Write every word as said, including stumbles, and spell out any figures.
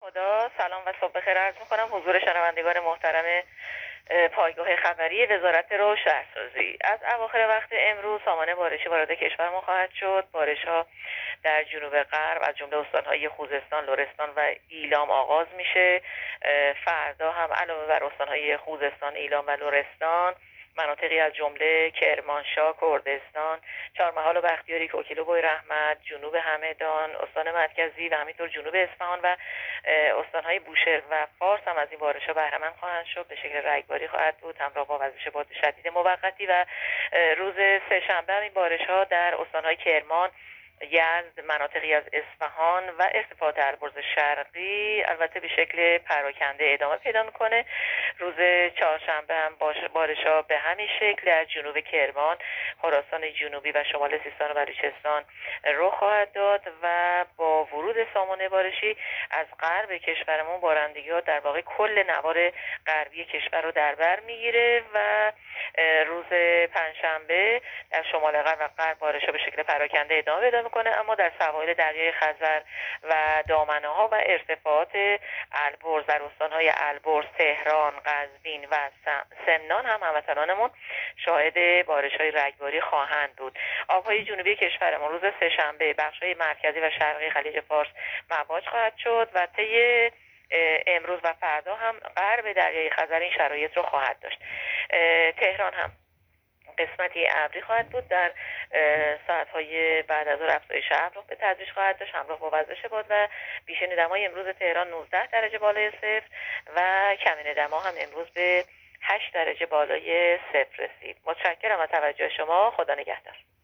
خدا. سلام و صبح بخیر عرض می‌کنم حضور شنوندگان محترم پایگاه خبری وزارت راه و شهرسازی. از اواخر وقت امروز سامانه بارشی وارد کشورمان خواهد شد. بارش‌ها در جنوب غرب از جمله استان‌های خوزستان، لرستان و ایلام آغاز میشه. فردا هم علاوه بر استان‌های خوزستان، ایلام و لرستان، مناطقی از جمله کرمانشاه، کردستان، چهارمحال و بختیاری، کوکیل و بویراحمد، جنوب همدان، استان مرکزی و همینطور جنوب اصفهان و استان‌های بوشهر و فارس هم از این بارش‌ها بهره مند خواهند شد. به شکل رگباری خواهد بود همراه با وزش باد شدید موقتی و روز سه‌شنبه این بارش‌ها در استان‌های کرمان، یزد، مناطقی از اصفهان و استفاده البرز شرقی البته به شکل پراکنده ادامه پیدا میکنه. روز چهارشنبه هم بارش‌ها به همین شکل در جنوب کرمان، خراسان جنوبی و شمال سیستان و بلوچستان رخ خواهد داد و با ورود سامانه بارشی از غرب کشورمون بارندگی‌ها در واقع کل نوار غربی کشور رو در بر میگیره و روز پنجشنبه در شمال غرب و غرب بارش‌ها به شکل پراکنده ادامه پیدا میکنه، اما در سواحل دریای خزر و دامنه ها و ارتفاعات البرز در استان‌های البرز، تهران، قزوین و سمنان هم هموطنانمون شاهد بارش‌های رگباری خواهند بود. آب‌های جنوبی کشورمون روز سه‌شنبه بخش‌های مرکزی و شرقی خلیج فارس مواج خواهد شد و طی امروز و فردا هم غرب دریای خزر این شرایط رو خواهد داشت. تهران هم قسمتی ابری خواهد بود، در ساعت‌های بعد از ظهر افزایش ابر به تدریج خواهد داشت همراه با وزش باد و بیشترین دمای امروز تهران نوزده درجه بالای صفر و کمین دما هم امروز به هشت درجه بالای صفر رسید. متشکرم از توجه شما. خدا نگهدار.